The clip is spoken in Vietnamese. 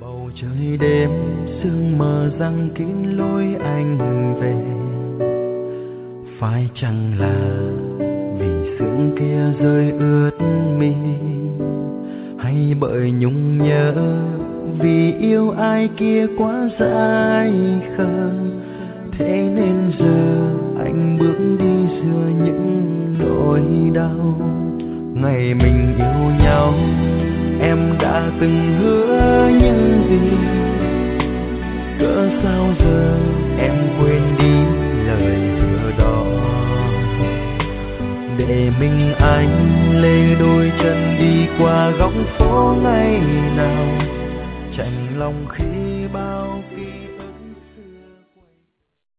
Bầu trời đêm sương mờ giăng kín lối anh về, phải chăng là vì sương kia rơi ướt mi, hay bởi nhung nhớ vì yêu ai kia quá dại khờ, thế nên giờ anh bước đi giữa những nỗi đau. Ngày mình yêu nhau em đã từng hứa những gì, cỡ sao giờ em quên đi lời hứa đó. Để mình anh lê đôi chân đi qua góc phố ngày nào, chạnh lòng khi